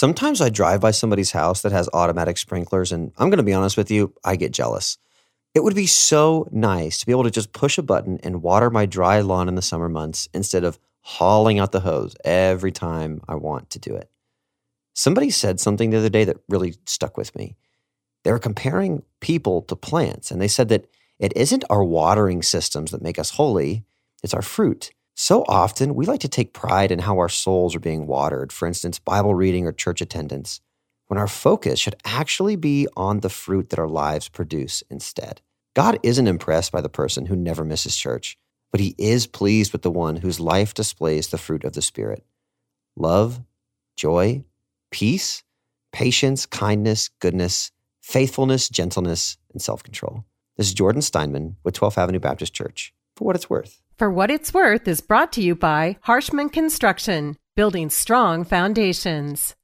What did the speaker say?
Sometimes I drive by somebody's house that has automatic sprinklers, and I'm going to be honest with you, I get jealous. It would be so nice to be able to just push a button and water my dry lawn in the summer months instead of hauling out the hose every time I want to do it. Somebody said something the other day that really stuck with me. They were comparing people to plants, and they said that it isn't our watering systems that make us holy, it's our fruit. So often, we like to take pride in how our souls are being watered, for instance, Bible reading or church attendance, when our focus should actually be on the fruit that our lives produce instead. God isn't impressed by the person who never misses church, but he is pleased with the one whose life displays the fruit of the Spirit: love, joy, peace, patience, kindness, goodness, faithfulness, gentleness, and self-control. This is Jordan Steinman with 12th Avenue Baptist Church. For What It's Worth. For What It's Worth is brought to you by Harshman Construction, building strong foundations.